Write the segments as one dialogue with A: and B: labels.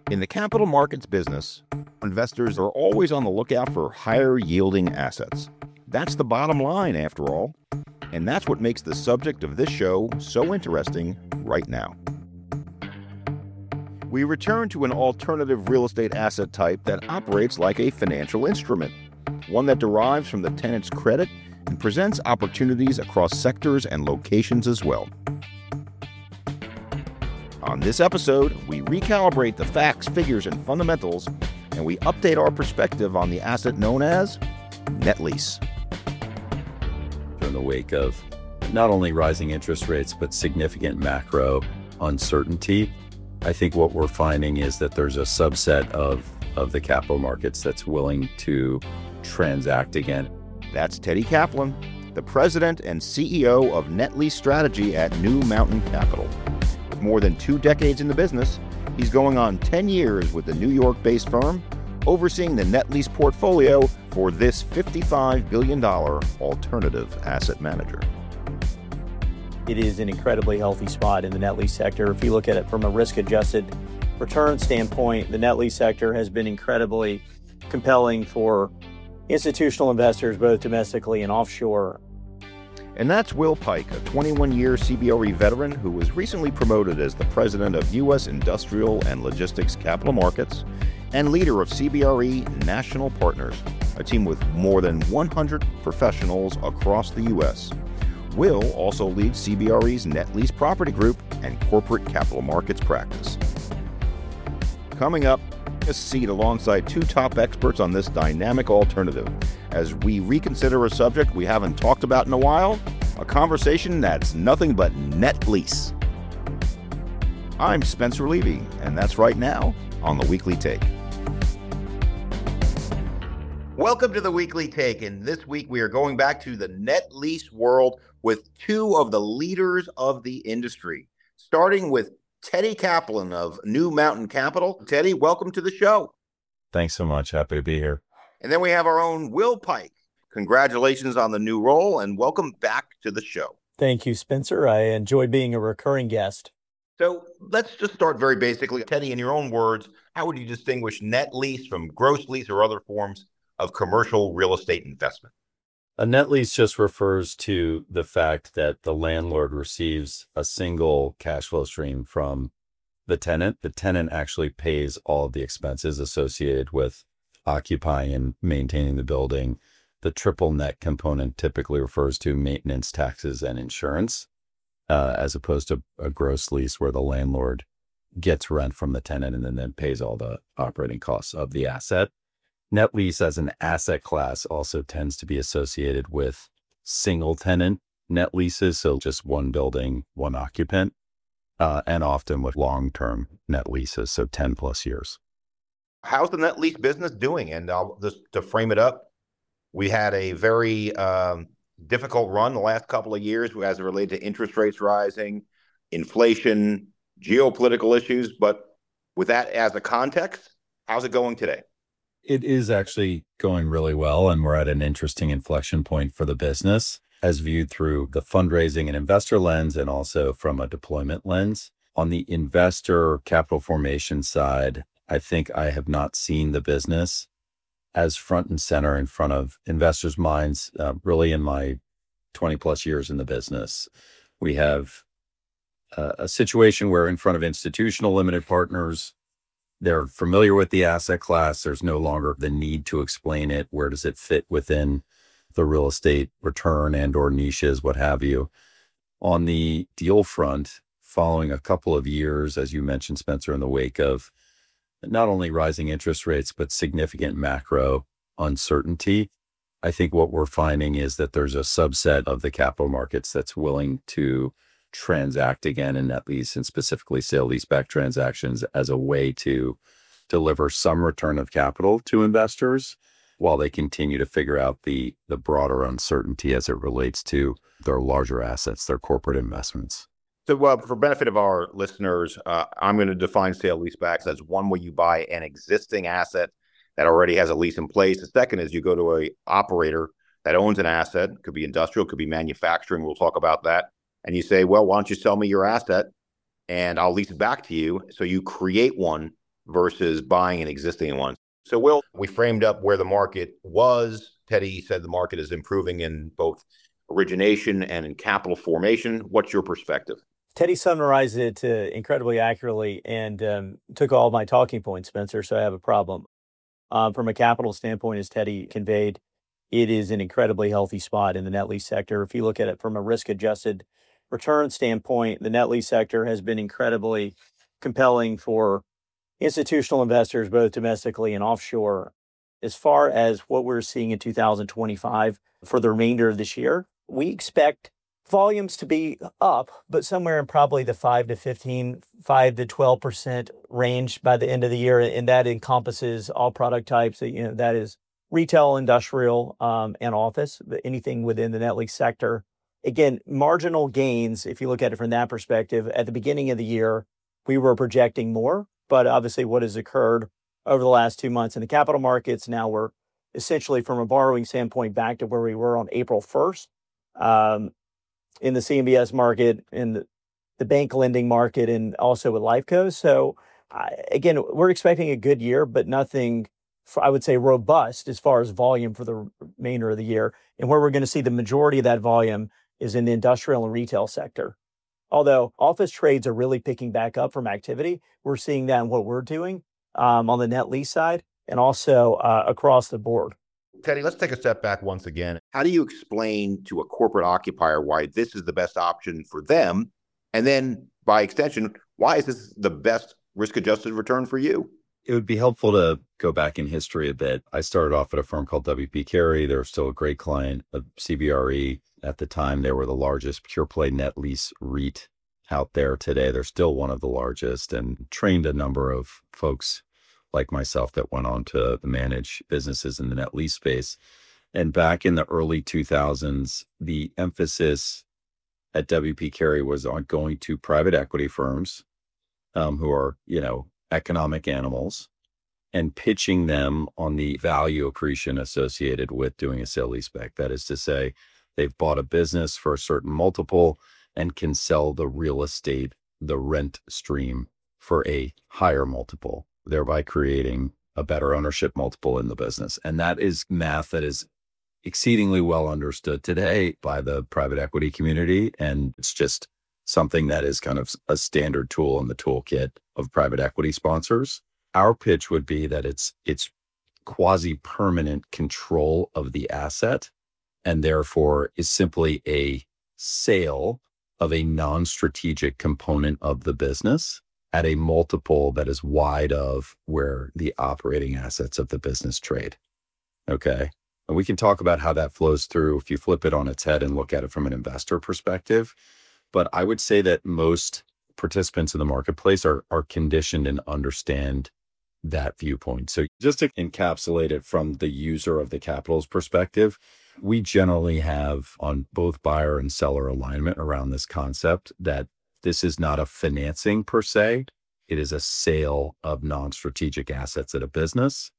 A: In the capital markets business, investors are always on the lookout for higher yielding assets. That's the bottom line, after all. And that's what makes the subject of this show so interesting right now. We return to an alternative real estate asset type that operates like a financial instrument, one that derives from the tenant's credit and presents opportunities across sectors and locations as well. On this episode, we recalibrate the facts, figures, and fundamentals, and we update our perspective on the asset known as net lease.
B: In the wake of not only rising interest rates, but significant macro uncertainty, I think what we're finding is that there's a subset of the capital markets that's willing to transact again.
A: That's Teddy Kaplan, the president and CEO of Net Lease Strategy at New Mountain Capital. With more than 2 decades in the business, he's going on 10 years with the New York-based firm, overseeing the net lease portfolio for this $55 billion alternative asset manager.
C: It is an incredibly healthy spot in the net lease sector. If you look at it from a risk-adjusted return standpoint, the net lease sector has been incredibly compelling for institutional investors, both domestically and offshore.
A: And that's Will Pike, a 21-year CBRE veteran who was recently promoted as the president of U.S. Industrial and Logistics Capital Markets and leader of CBRE National Partners, a team with more than 100 professionals across the U.S. Will also leads CBRE's Net Lease Property Group and Corporate Capital Markets practice. Coming up, a seat alongside 2 top experts on this dynamic alternative as we reconsider a subject we haven't talked about in a while, a conversation that's nothing but net lease. I'm Spencer Levy, and that's right now on The Weekly Take. Welcome to The Weekly Take, and this week we are going back to the net lease world with 2 of the leaders of the industry, starting with Teddy Kaplan of New Mountain Capital. Teddy, welcome to the show.
B: Thanks so much. Happy to be here.
A: And then we have our own Will Pike. Congratulations on the new role and welcome back to the show.
C: Thank you, Spencer. I enjoy being a recurring guest.
A: So let's just start very basically. Teddy, in your own words, how would you distinguish net lease from gross lease or other forms of commercial real estate investment?
B: A net lease just refers to the fact that the landlord receives a single cash flow stream from the tenant. The tenant actually pays all of the expenses associated with occupying and maintaining the building. The triple net component typically refers to maintenance, taxes, and insurance, as opposed to a gross lease where the landlord gets rent from the tenant and then pays all the operating costs of the asset. Net lease as an asset class also tends to be associated with single tenant net leases, so just one building, one occupant, and often with long-term net leases, so 10 plus years.
A: How's the net lease business doing? And just to frame it up, we had a very difficult run the last couple of years as it related to interest rates rising, inflation, geopolitical issues. But with that as a context, how's it going today?
B: It is actually going really well, and we're at an interesting inflection point for the business as viewed through the fundraising and investor lens and also from a deployment lens. On the investor capital formation side, I think I have not seen the business as front and center in front of investors' minds, really in my 20 plus years in the business. We have a situation where in front of institutional limited partners, they're familiar with the asset class. There's no longer the need to explain it. Where does it fit within the real estate return and or niches, what have you? On the deal front, following a couple of years, as you mentioned, Spencer, in the wake of not only rising interest rates, but significant macro uncertainty, I think what we're finding is that there's a subset of the capital markets that's willing to transact again in net lease and specifically sale leaseback transactions as a way to deliver some return of capital to investors while they continue to figure out the broader uncertainty as it relates to their larger assets, their corporate investments.
A: So for benefit of our listeners, I'm going to define sale leasebacks as one where you buy an existing asset that already has a lease in place. The second is you go to an operator that owns an asset, could be industrial, could be manufacturing. We'll talk about that. And you say, well, why don't you sell me your asset and I'll lease it back to you. So you create one versus buying an existing one. So, Will, we framed up where the market was. Teddy said the market is improving in both origination and in capital formation. What's your perspective?
C: Teddy summarized it incredibly accurately and took all my talking points, Spencer, so I have a problem. From a capital standpoint, as Teddy conveyed, it is an incredibly healthy spot in the net lease sector. If you look at it from a risk-adjusted return standpoint, the net lease sector has been incredibly compelling for institutional investors, both domestically and offshore. As far as what we're seeing in 2025 for the remainder of this year, we expect volumes to be up, but somewhere in probably the 5 to 12% range by the end of the year. And that encompasses all product types. That is retail, industrial, and office, but anything within the net lease sector. Again, marginal gains, if you look at it from that perspective, at the beginning of the year, we were projecting more, but obviously what has occurred over the last 2 months in the capital markets, now we're essentially from a borrowing standpoint back to where we were on April 1st. In the CMBS market, in the bank lending market, and also with Lifeco. So again, we're expecting a good year, but nothing, I would say, robust as far as volume for the remainder of the year. And where we're going to see the majority of that volume is in the industrial and retail sector. Although office trades are really picking back up from activity, we're seeing that in what we're doing on the net lease side and also across the board.
A: Teddy, let's take a step back once again. How do you explain to a corporate occupier why this is the best option for them? And then by extension, why is this the best risk-adjusted return for you?
B: It would be helpful to go back in history a bit. I started off at a firm called W.P. Carey. They were still a great client of CBRE. At the time, they were the largest pure play net lease REIT out there. Today, they're still one of the largest, and trained a number of folks like myself that went on to manage businesses in the net lease space. And back in the early 2000s, the emphasis at W.P. Carey was on going to private equity firms who are, economic animals, and pitching them on the value accretion associated with doing a sale leaseback. That is to say, they've bought a business for a certain multiple and can sell the real estate, the rent stream, for a higher multiple, thereby creating a better ownership multiple in the business. And that is math that is exceedingly well understood today by the private equity community. And it's just something that is kind of a standard tool in the toolkit of private equity sponsors. Our pitch would be that it's quasi-permanent control of the asset, and therefore is simply a sale of a non-strategic component of the business at a multiple that is wide of where the operating assets of the business trade. Okay. And we can talk about how that flows through if you flip it on its head and look at it from an investor perspective. But I would say that most participants in the marketplace are conditioned and understand that viewpoint. So just to encapsulate it from the user of the capital's perspective, we generally have on both buyer and seller alignment around this concept that this is not a financing per se. It is a sale of non-strategic assets at a business,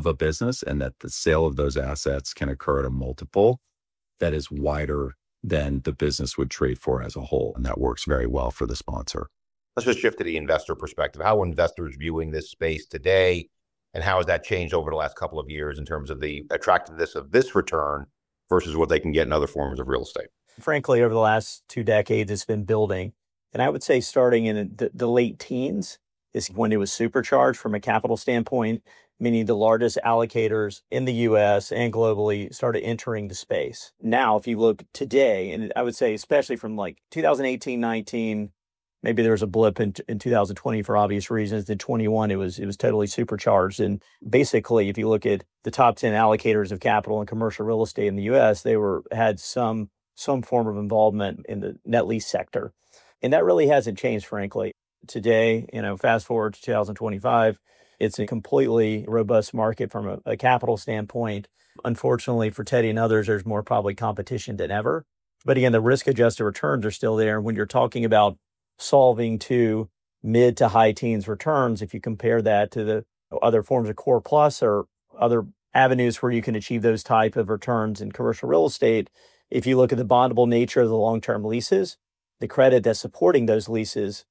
B: and that the sale of those assets can occur at a multiple that is wider than the business would trade for as a whole. And that works very well for the sponsor.
A: Let's just shift to the investor perspective. How are investors viewing this space today? And how has that changed over the last couple of years in terms of the attractiveness of this return versus what they can get in other forms of real estate?
C: Frankly, over the last 2 decades, it's been building. And I would say starting in the late teens is when it was supercharged from a capital standpoint, meaning the largest allocators in the US and globally started entering the space. Now, if you look today, and I would say especially from like 2018, 19, maybe there was a blip in 2020 for obvious reasons. Then 21, it was totally supercharged. And basically, if you look at the top 10 allocators of capital and commercial real estate in the US, they had some form of involvement in the net lease sector. And that really hasn't changed, frankly. Today, fast forward to 2025, it's a completely robust market from a capital standpoint. Unfortunately for Teddy and others, there's more probably competition than ever. But again, the risk-adjusted returns are still there. When you're talking about solving to mid to high teens returns, if you compare that to the other forms of core plus or other avenues where you can achieve those type of returns in commercial real estate, if you look at the bondable nature of the long-term leases, the credit that's supporting those leases,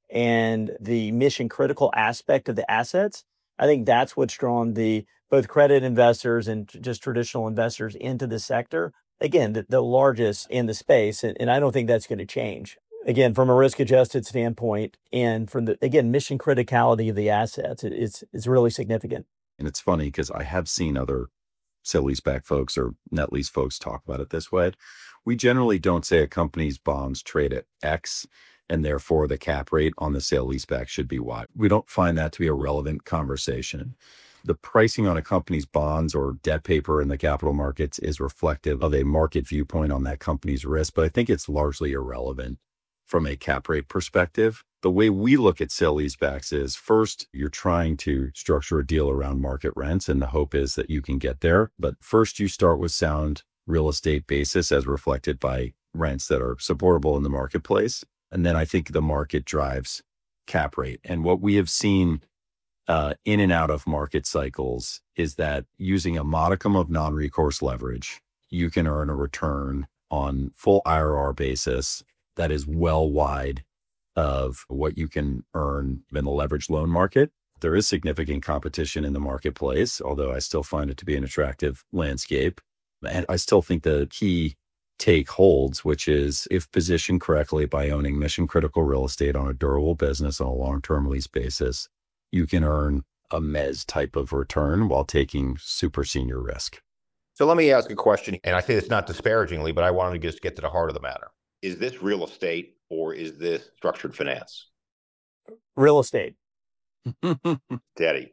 C: and the mission critical aspect of the assets, I think that's what's drawn the both credit investors and just traditional investors into the sector. Again, the largest in the space, and I don't think that's going to change. Again, from a risk adjusted standpoint, and from the again mission criticality of the assets, it's really significant.
B: And it's funny because I have seen other sale leaseback folks or net lease folks talk about it this way. We generally don't say a company's bonds trade at X and therefore the cap rate on the sale leaseback should be Y. We don't find that to be a relevant conversation. The pricing on a company's bonds or debt paper in the capital markets is reflective of a market viewpoint on that company's risk, but I think it's largely irrelevant from a cap rate perspective. The way we look at sale leasebacks is first, you're trying to structure a deal around market rents, and the hope is that you can get there. But first, you start with sound real estate basis as reflected by rents that are supportable in the marketplace. And then I think the market drives cap rate. And what we have seen in and out of market cycles is that using a modicum of non-recourse leverage, you can earn a return on full IRR basis that is well wide of what you can earn in the leveraged loan market. There is significant competition in the marketplace, although I still find it to be an attractive landscape. And I still think the key take holds, which is if positioned correctly by owning mission critical real estate on a durable business on a long-term lease basis, you can earn a mezz type of return while taking super senior risk.
A: So let me ask a question, and I say this not disparagingly, but I wanted to just get to the heart of the matter. Is this real estate or is this structured finance?
C: Real estate.
A: Teddy.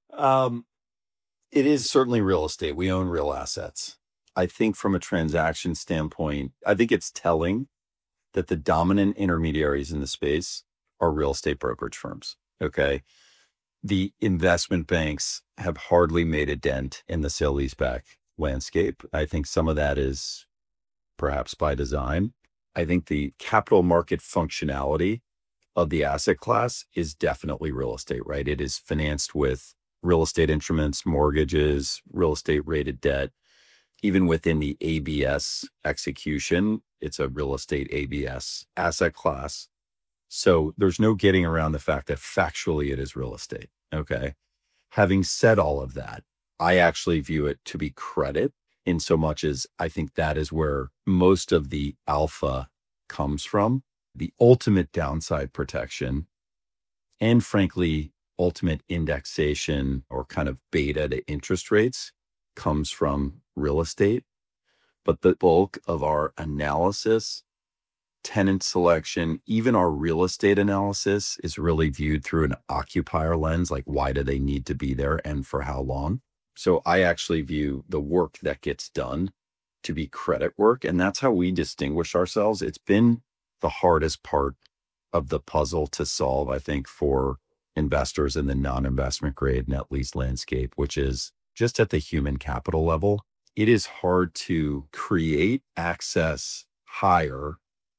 B: It is certainly real estate. We own real assets. I think from a transaction standpoint, I think it's telling that the dominant intermediaries in the space are real estate brokerage firms. Okay. The investment banks have hardly made a dent in the sale leaseback landscape. I think some of that is perhaps by design. I think the capital market functionality of the asset class is definitely real estate, right? It is financed with real estate instruments, mortgages, real estate rated debt. Even within the ABS execution, it's a real estate ABS asset class. So there's no getting around the fact that factually it is real estate. Okay. Having said all of that, I actually view it to be credit in so much as I think that is where most of the alpha comes from. The ultimate downside protection and frankly, ultimate indexation or kind of beta to interest rates comes from real estate. But the bulk of our analysis, tenant selection, even our real estate analysis is really viewed through an occupier lens, like why do they need to be there and for how long? So I actually view the work that gets done to be credit work. And that's how we distinguish ourselves. It's been the hardest part of the puzzle to solve, I think, for investors in the non-investment grade net lease landscape, which is just at the human capital level. It is hard to create, access, hire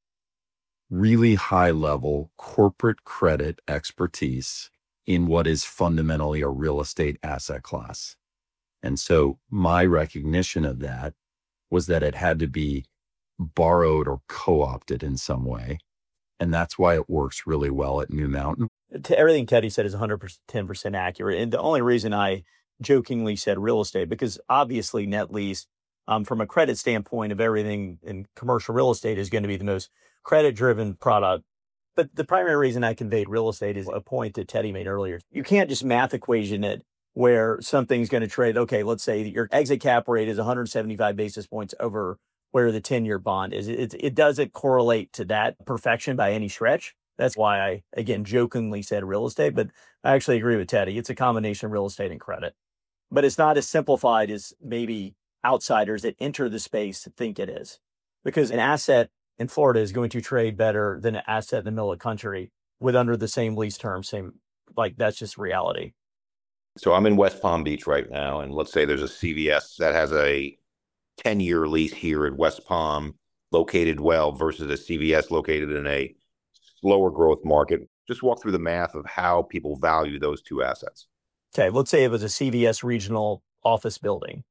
B: really high level corporate credit expertise in what is fundamentally a real estate asset class. And so my recognition of that was that it had to be borrowed or co-opted in some way. And that's why it works really well at New Mountain.
C: Everything Teddy said is 110% accurate. And the only reason I jokingly said real estate, because obviously net lease, from a credit standpoint of everything in commercial real estate is going to be the most credit-driven product. But the primary reason I conveyed real estate is a point that Teddy made earlier. You can't just math equation it where something's going to trade. Okay, let's say your exit cap rate is 175 basis points over where the 10-year bond is. It doesn't correlate to that perfection by any stretch. That's why I, again, jokingly said real estate, but I actually agree with Teddy. It's a combination of real estate and credit. But it's not as simplified as maybe outsiders that enter the space think it is. Because an asset in Florida is going to trade better than an asset in the middle of the country with under the same lease term, that's just reality.
A: So I'm in West Palm Beach right now, and let's say there's a CVS that has a 10-year lease here in West Palm, located well, versus a CVS located in a slower growth market. Just walk through the math of how people value those two assets.
C: Okay, let's say it was a CVS regional office building.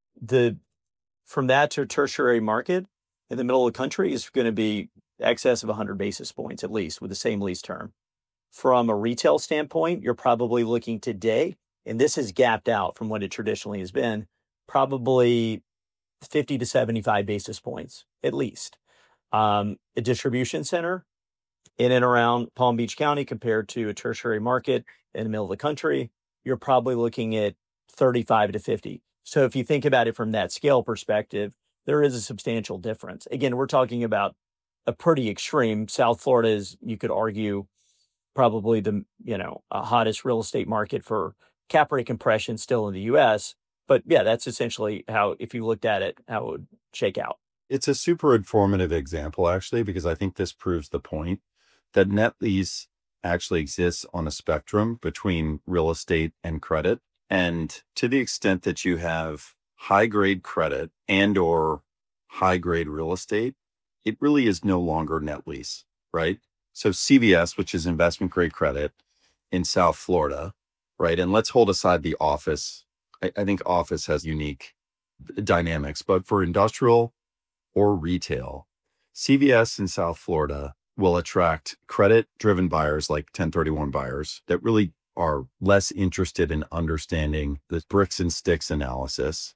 C: From that to tertiary market in the middle of the country is going to be excess of 100 basis points at least with the same lease term. From a retail standpoint, you're probably looking today, and this has gapped out from what it traditionally has been, probably 50 to 75 basis points at least. A distribution center in and around Palm Beach County compared to a tertiary market in the middle of the country, you're probably looking at 35 to 50. So if you think about it from that scale perspective, there is a substantial difference. Again, we're talking about a pretty extreme. South Florida is, you could argue, probably the hottest real estate market for cap rate compression still in the U.S. But yeah, that's essentially how, if you looked at it, how it would shake out.
B: It's a super informative example, actually, because I think this proves the point that net lease actually exists on a spectrum between real estate and credit. And to the extent that you have high grade credit and or high grade real estate, it really is no longer net lease, right? So CVS, which is investment grade credit in South Florida, right? And let's hold aside the office. I think office has unique dynamics, but for industrial or retail, CVS in South Florida will attract credit-driven buyers like 1031 buyers that really are less interested in understanding the bricks and sticks analysis.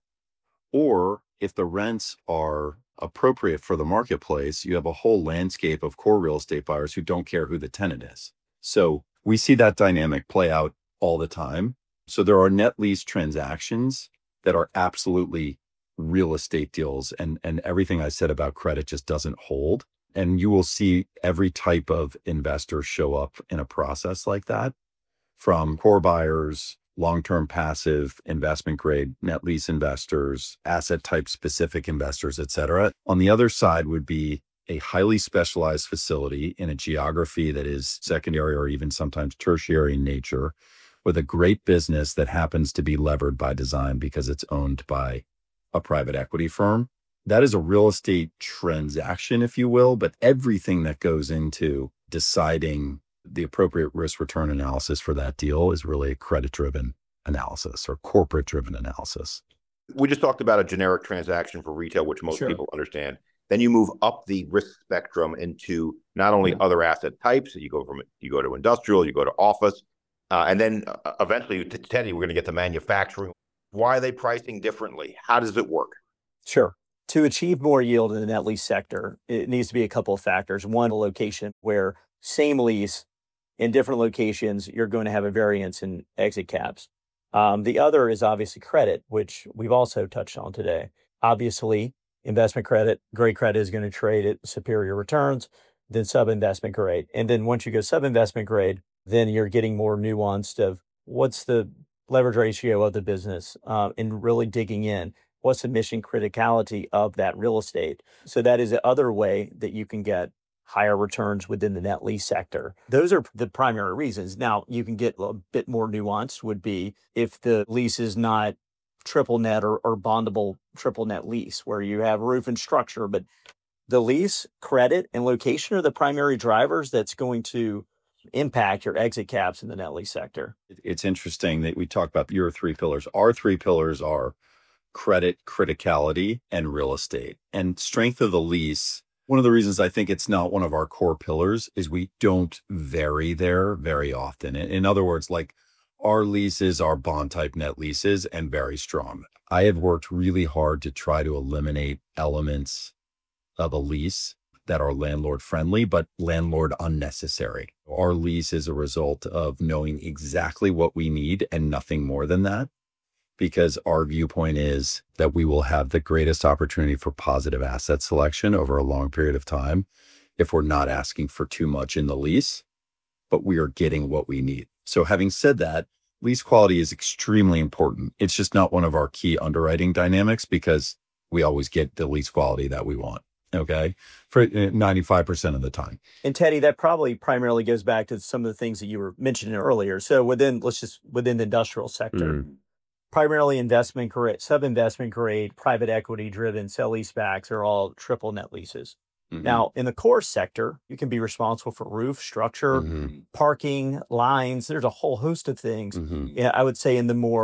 B: Or if the rents are appropriate for the marketplace, you have a whole landscape of core real estate buyers who don't care who the tenant is. So we see that dynamic play out all the time. So there are net lease transactions that are absolutely real estate deals, and everything I said about credit just doesn't hold. And you will see every type of investor show up in a process like that, from core buyers, long-term passive investment grade net lease investors, asset type specific investors, et cetera. On the other side would be a highly specialized facility in a geography that is secondary or even sometimes tertiary in nature, with a great business that happens to be levered by design because it's owned by a private equity firm. That is a real estate transaction, if you will, but everything that goes into deciding the appropriate risk return analysis for that deal is really a credit-driven analysis or corporate-driven analysis.
A: We just talked about a generic transaction for retail, which most people understand. Then you move up the risk spectrum into not only other asset types, you go to industrial, you go to office, and then eventually, Teddy, we're going to get to manufacturing. Why are they pricing differently? How does it work?
C: Sure. To achieve more yield in the net lease sector, it needs to be a couple of factors. One, a location where same lease in different locations, you're going to have a variance in exit caps. The other is obviously credit, which we've also touched on today. Obviously, investment credit, grade credit is going to trade at superior returns than sub-investment grade. And then once you go sub-investment grade, then you're getting more nuanced of what's the leverage ratio of the business, and really digging in. What's the mission criticality of that real estate? So that is the other way that you can get higher returns within the net lease sector. Those are the primary reasons. Now, you can get a bit more nuanced would be if the lease is not triple net or bondable triple net lease, where you have roof and structure, but the lease, credit, and location are the primary drivers that's going to impact your exit caps in the net lease sector.
B: It's interesting that we talk about your three pillars. Our three pillars are credit, criticality, and real estate. And strength of the lease, one of the reasons I think it's not one of our core pillars is we don't vary there very often. In other words, like our leases are bond type net leases and very strong. I have worked really hard to try to eliminate elements of a lease that are landlord friendly, but landlord unnecessary. Our lease is a result of knowing exactly what we need and nothing more than that, because our viewpoint is that we will have the greatest opportunity for positive asset selection over a long period of time if we're not asking for too much in the lease, but we are getting what we need. So having said that, lease quality is extremely important. It's just not one of our key underwriting dynamics because we always get the lease quality that we want. Okay, for 95% of the time.
C: And Teddy, that probably primarily goes back to some of the things that you were mentioning earlier. So within the industrial sector, primarily investment grade, sub-investment grade, private equity driven sale-leasebacks are all triple net leases. Now, in the core sector, you can be responsible for roof, structure, parking, lines. There's a whole host of things. Yeah, I would say in the more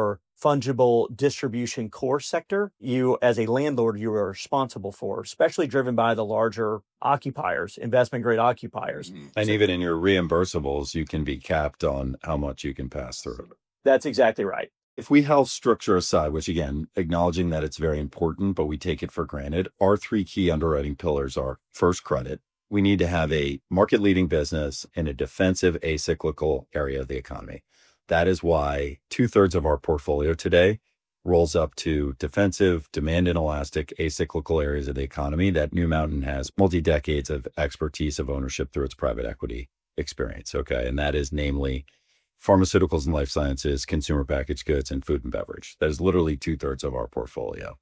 C: fungible distribution core sector you, as a landlord, you are responsible for, especially driven by the larger occupiers, investment grade occupiers.
B: And even in your reimbursables, you can be capped on how much you can pass through.
C: That's exactly right.
B: If we health structure aside, which again, acknowledging that it's very important, but we take it for granted, our three key underwriting pillars are first, credit. We need to have a market leading business in a defensive, acyclical area of the economy. That is why 2/3 of our portfolio today rolls up to defensive, demand inelastic, acyclical areas of the economy that New Mountain has multi-decades of expertise of ownership through its private equity experience. Okay. And that is namely pharmaceuticals and life sciences, consumer packaged goods, and food and beverage. That is literally 2/3 of our portfolio.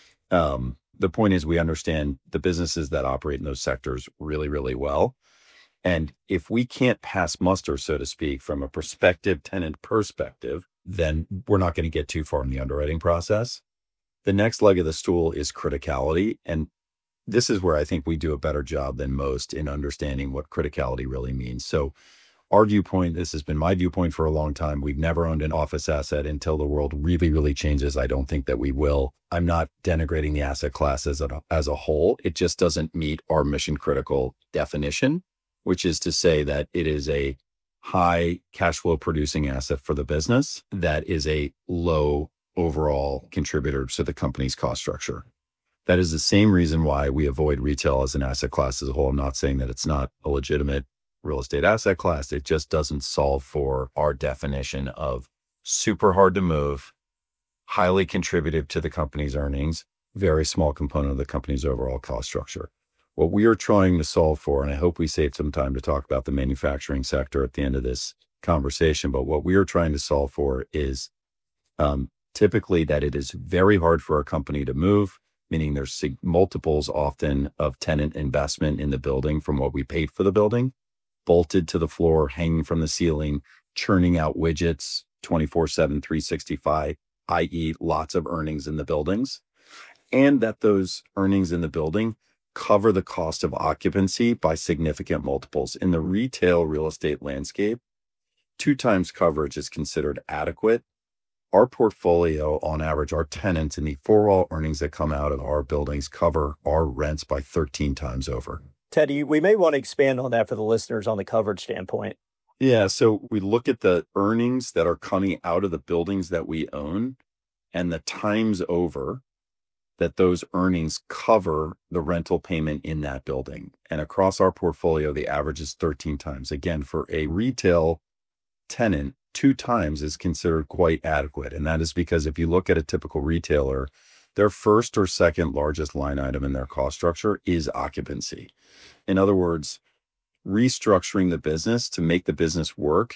B: The point is we understand the businesses that operate in those sectors really, really well. And if we can't pass muster, so to speak, from a prospective tenant perspective, then we're not going to get too far in the underwriting process. The next leg of the stool is criticality. And this is where I think we do a better job than most in understanding what criticality really means. So our viewpoint, this has been my viewpoint for a long time. We've never owned an office asset until the world really, really changes. I don't think that we will. I'm not denigrating the asset class as a whole. It just doesn't meet our mission critical definition, which is to say that it is a high cash flow producing asset for the business that is a low overall contributor to the company's cost structure. That is the same reason why we avoid retail as an asset class as a whole. I'm not saying that it's not a legitimate real estate asset class. It just doesn't solve for our definition of super hard to move, highly contributive to the company's earnings, very small component of the company's overall cost structure. What we are trying to solve for, and I hope we save some time to talk about the manufacturing sector at the end of this conversation, but what we are trying to solve for is typically that it is very hard for a company to move, meaning there's multiples often of tenant investment in the building from what we paid for the building, bolted to the floor, hanging from the ceiling, churning out widgets 24/7, 365, i.e. lots of earnings in the buildings, and that those earnings in the building cover the cost of occupancy by significant multiples. In the retail real estate landscape, 2x coverage is considered adequate. Our portfolio, on average, our tenants and the four-wall earnings that come out of our buildings cover our rents by 13x over.
C: Teddy, we may want to expand on that for the listeners on the coverage standpoint.
B: Yeah, so we look at the earnings that are coming out of the buildings that we own and the times over that those earnings cover the rental payment in that building. And across our portfolio, the average is 13x. Again, for a retail tenant, 2x is considered quite adequate. And that is because if you look at a typical retailer, their first or second largest line item in their cost structure is occupancy. In other words, restructuring the business to make the business work,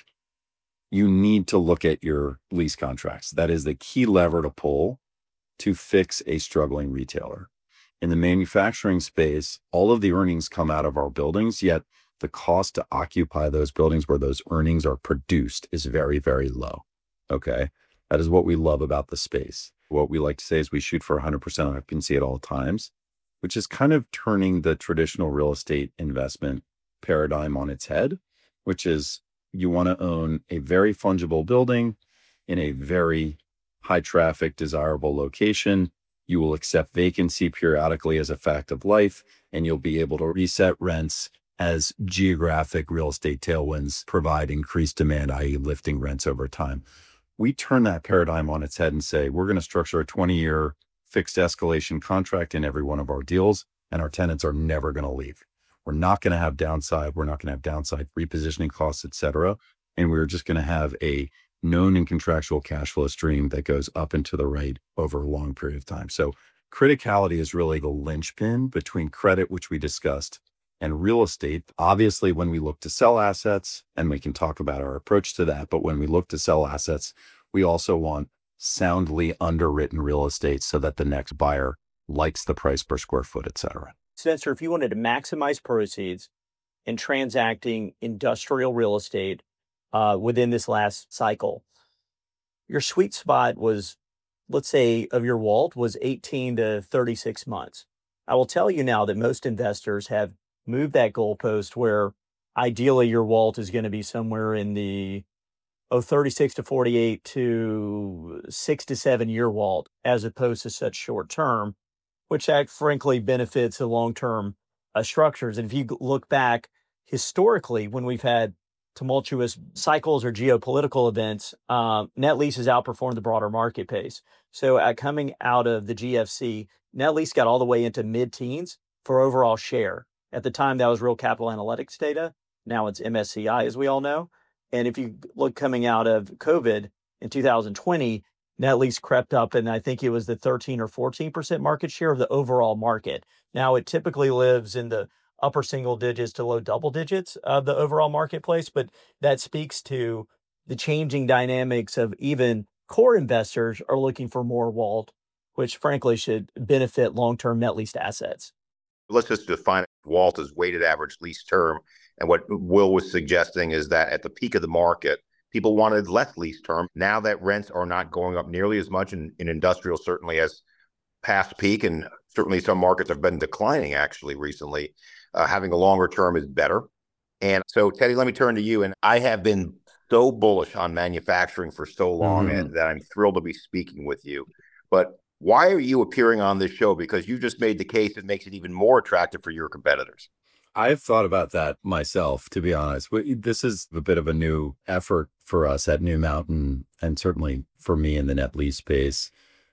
B: you need to look at your lease contracts. That is the key lever to pull to fix a struggling retailer. In the manufacturing space, all of the earnings come out of our buildings, yet the cost to occupy those buildings where those earnings are produced is very, very low. Okay. That is what we love about the space. What we like to say is we shoot for 100% occupancy at all times, which is kind of turning the traditional real estate investment paradigm on its head, which is you want to own a very fungible building in a very high traffic, desirable location. You will accept vacancy periodically as a fact of life, and you'll be able to reset rents as geographic real estate tailwinds provide increased demand, i.e. lifting rents over time. We turn that paradigm on its head and say, we're going to structure a 20-year fixed escalation contract in every one of our deals, and our tenants are never going to leave. We're not going to have downside. We're not going to have downside repositioning costs, et cetera. And we're just going to have a known and contractual cash flow stream that goes up and to the right over a long period of time. So criticality is really the linchpin between credit, which we discussed, and real estate. Obviously, when we look to sell assets, and we can talk about our approach to that, but when we look to sell assets, we also want soundly underwritten real estate so that the next buyer likes the price per square foot, et cetera.
C: Spencer, if you wanted to maximize proceeds in transacting industrial real estate within this last cycle, your sweet spot was, let's say, of your WALT was 18 to 36 months. I will tell you now that most investors have moved that goalpost where ideally your WALT is going to be somewhere in the 36 to 48 to 6 to 7 year WALT as opposed to such short term, which frankly benefits the long-term structures. And if you look back historically, when we've had tumultuous cycles or geopolitical events, net lease has outperformed the broader market pace. So coming out of the GFC, net lease got all the way into mid-teens for overall share. At the time, that was Real Capital Analytics data. Now it's MSCI, as we all know. And if you look coming out of COVID in 2020, net lease crept up, and I think it was the 13 or 14% market share of the overall market. Now it typically lives in the upper single digits to low double digits of the overall marketplace, but that speaks to the changing dynamics of even core investors are looking for more WALT, which frankly should benefit long-term net leased assets.
A: Let's just define WALT as weighted average lease term. And what Will was suggesting is that at the peak of the market, people wanted less lease term. Now that rents are not going up nearly as much in industrial, certainly as past peak, and certainly some markets have been declining actually recently. Having a longer term is better. And so, Teddy, let me turn to you. And I have been so bullish on manufacturing for so long that I'm thrilled to be speaking with you. But why are you appearing on this show? Because you just made the case that makes it even more attractive for your competitors.
B: I've thought about that myself, to be honest. This is a bit of a new effort for us at New Mountain, and certainly for me in the net lease space.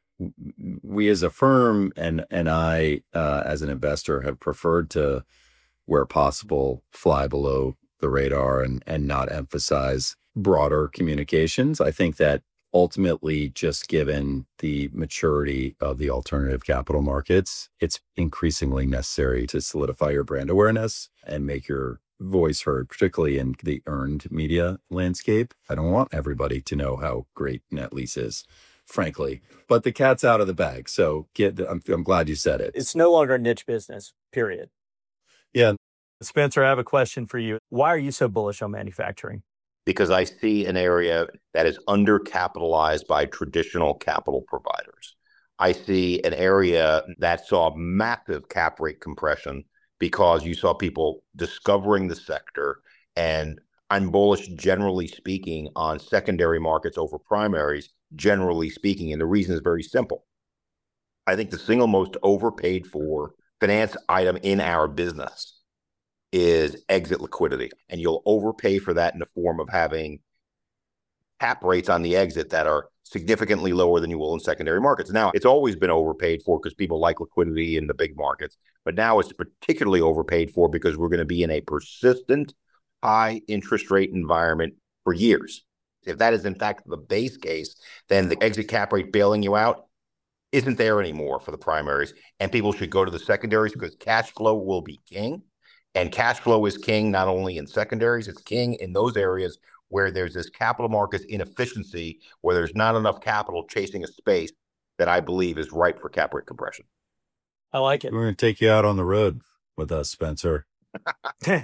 B: We as a firm and I as an investor have preferred to, where possible, fly below the radar and not emphasize broader communications. I think that ultimately, just given the maturity of the alternative capital markets, it's increasingly necessary to solidify your brand awareness and make your voice heard, particularly in the earned media landscape. I don't want everybody to know how great net lease is, frankly, but the cat's out of the bag. So I'm glad you said it.
C: It's no longer a niche business, period.
B: Yeah.
C: Spencer, I have a question for you. Why are you so bullish on manufacturing?
A: Because I see an area that is undercapitalized by traditional capital providers. I see an area that saw massive cap rate compression because you saw people discovering the sector. And I'm bullish, generally speaking, on secondary markets over primaries, generally speaking. And the reason is very simple. I think the single most overpaid for finance item in our business is exit liquidity. And you'll overpay for that in the form of having cap rates on the exit that are significantly lower than you will in secondary markets. Now, it's always been overpaid for because people like liquidity in the big markets, but now it's particularly overpaid for because we're going to be in a persistent high interest rate environment for years. If that is in fact the base case, then the exit cap rate bailing you out isn't there anymore for the primaries, and people should go to the secondaries because cash flow will be king. And cash flow is king, not only in secondaries, it's king in those areas where there's this capital markets inefficiency, where there's not enough capital chasing a space that I believe is ripe for cap rate compression.
C: I like it.
B: We're going to take you out on the road with us, Spencer.
C: He's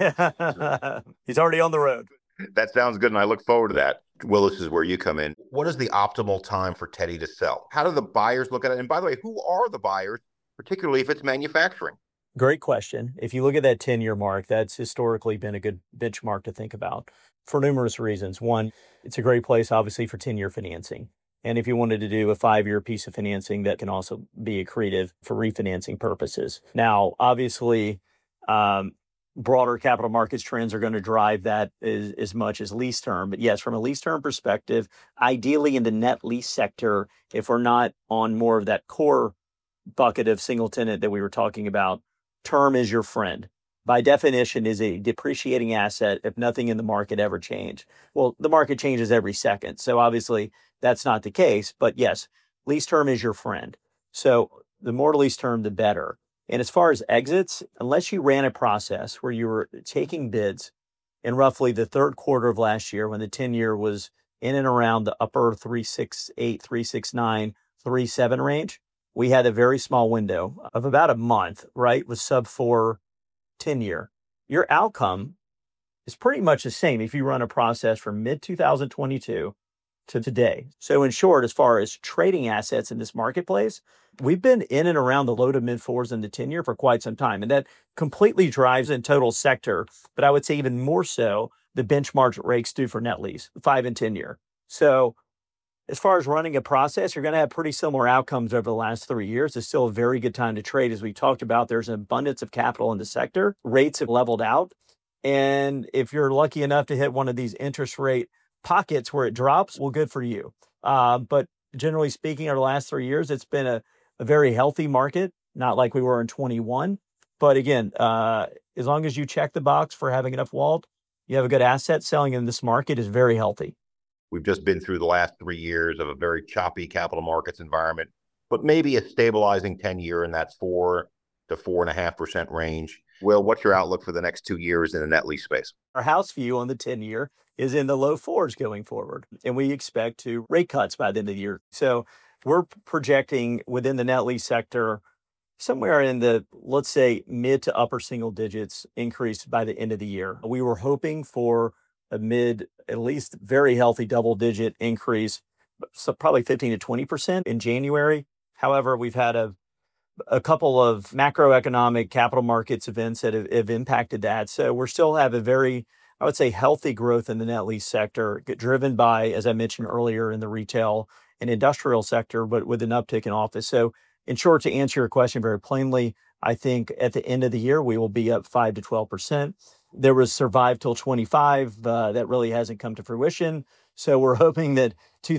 C: already on the road.
A: That sounds good, and I look forward to that. Will, this is where you come in. What is the optimal time for Teddy to sell? How do the buyers look at it? And by the way, who are the buyers, particularly if it's manufacturing?
C: Great question. If you look at that 10-year mark, that's historically been a good benchmark to think about for numerous reasons. One, it's a great place, obviously, for 10-year financing. And if you wanted to do a 5-year piece of financing, that can also be accretive for refinancing purposes. Now, obviously, broader capital markets trends are going to drive that as much as lease term. But yes, from a lease term perspective, ideally in the net lease sector, if we're not on more of that core bucket of single tenant that we were talking about, term is your friend. By definition, is a depreciating asset if nothing in the market ever changed. Well, the market changes every second. So obviously that's not the case. But yes, lease term is your friend. So the more lease term, the better. And as far as exits, unless you ran a process where you were taking bids in roughly the third quarter of last year when the 10-year was in and around the upper 368, 369, 37 range, we had a very small window of about a month, right, with sub-4 10-year. Your outcome is pretty much the same if you run a process from mid-2022 to today. So in short, as far as trading assets in this marketplace, we've been in and around the low to mid-4s in the 10-year for quite some time. And that completely drives in total sector, but I would say even more so the benchmark rates do for net lease, 5 and 10 year. So as far as running a process, you're going to have pretty similar outcomes over the last 3 years. It's still a very good time to trade. As we talked about, there's an abundance of capital in the sector. Rates have leveled out. And if you're lucky enough to hit one of these interest rate pockets where it drops, well, good for you. But generally speaking, over the last 3 years, it's been a very healthy market, not like we were in 21. But again, as long as you check the box for having enough WALT, you have a good asset, selling in this market is very healthy.
A: We've just been through the last 3 years of a very choppy capital markets environment, but maybe a stabilizing 10-year in that 4 to 4.5% range. Will, what's your outlook for the next 2 years in the net lease space?
C: Our house view on the 10-year is in the low 4s going forward, and we expect to rate cuts by the end of the year. So we're projecting within the net lease sector somewhere in the, let's say, mid to upper single digits increase by the end of the year. We were hoping for a mid, at least very healthy double-digit increase, so probably 15 to 20% in January. However, we've had a couple of macroeconomic capital markets events that have impacted that. So we're still have a very, I would say, healthy growth in the net lease sector, driven by, as I mentioned earlier, in the retail and industrial sector, but with an uptick in office. So in short, to answer your question very plainly, I think at the end of the year, we will be up 5 to 12%. There was survive till 25. That really hasn't come to fruition. So we're hoping that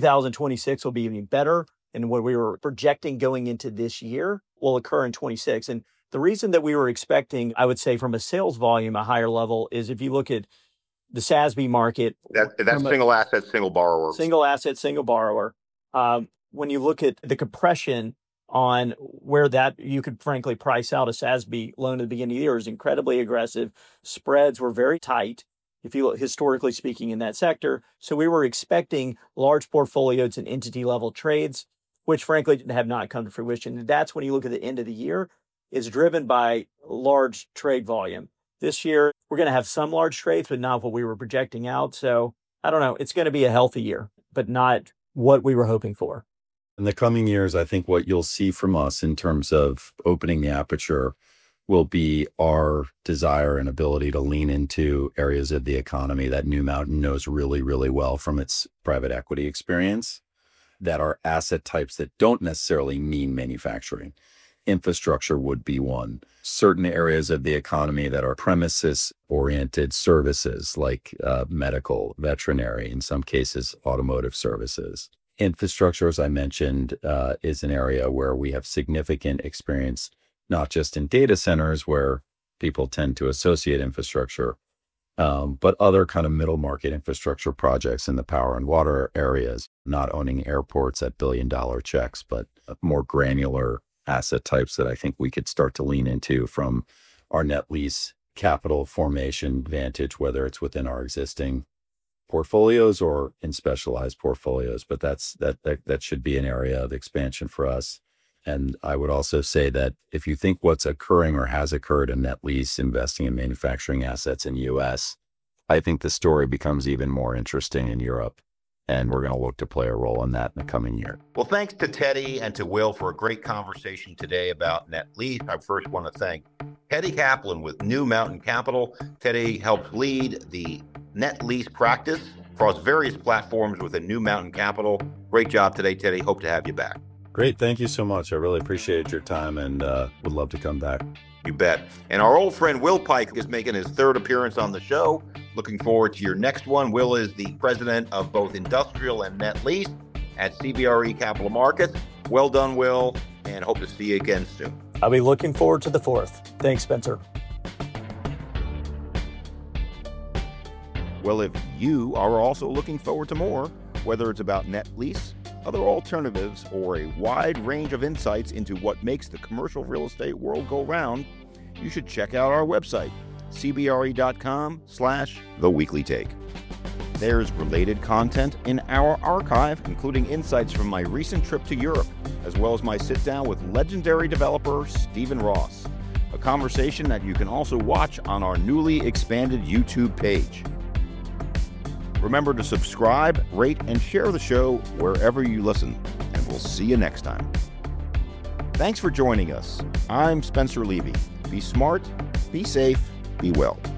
C: 2026 will be even better. And what we were projecting going into this year will occur in 26. And the reason that we were expecting, I would say, from a sales volume, a higher level is if you look at the SASB market.
A: That's single asset, single borrower.
C: Single asset, single borrower. When you look at the compression on where that you could frankly price out a SASB loan at the beginning of the year is incredibly aggressive. Spreads were very tight, if you look historically speaking, in that sector. So we were expecting large portfolios and entity level trades, which frankly have not come to fruition. And that's when you look at the end of the year, is driven by large trade volume. This year, we're going to have some large trades, but not what we were projecting out. So I don't know. It's going to be a healthy year, but not what we were hoping for.
B: In the coming years, I think what you'll see from us in terms of opening the aperture will be our desire and ability to lean into areas of the economy that New Mountain knows really, really well from its private equity experience, that are asset types that don't necessarily mean manufacturing. Infrastructure would be one. Certain areas of the economy that are premises-oriented services like medical, veterinary, in some cases, automotive services. Infrastructure, as I mentioned, is an area where we have significant experience, not just in data centers where people tend to associate infrastructure, but other kind of middle market infrastructure projects in the power and water areas, not owning airports at billion-dollar checks, but more granular asset types that I think we could start to lean into from our net lease capital formation vantage, whether it's within our existing portfolios or in specialized portfolios. But that should be an area of expansion for us. And I would also say that if you think what's occurring or has occurred in net lease investing in manufacturing assets in the US, I think the story becomes even more interesting in Europe. And we're going to look to play a role in that in the coming year.
A: Well, thanks to Teddy and to Will for a great conversation today about net lease. I first want to thank Teddy Kaplan with New Mountain Capital. Teddy helps lead the net lease practice across various platforms within New Mountain Capital. Great job today, Teddy. Hope to have you back.
B: Great. Thank you so much. I really appreciate your time and would love to come back.
A: You bet. And our old friend Will Pike is making his third appearance on the show. Looking forward to your next one. Will is the president of both industrial and net lease at CBRE Capital Markets. Well done, Will, and hope to see you again soon.
C: I'll be looking forward to the 4th. Thanks, Spencer.
A: Well, if you are also looking forward to more, whether it's about net lease, other alternatives, or a wide range of insights into what makes the commercial real estate world go round, you should check out our website, cbre.com/theweeklytake. There's related content in our archive, including insights from my recent trip to Europe, as well as my sit-down with legendary developer Stephen Ross, a conversation that you can also watch on our newly expanded YouTube page. Remember to subscribe, rate, and share the show wherever you listen, and we'll see you next time. Thanks for joining us. I'm Spencer Levy. Be smart, be safe, be well.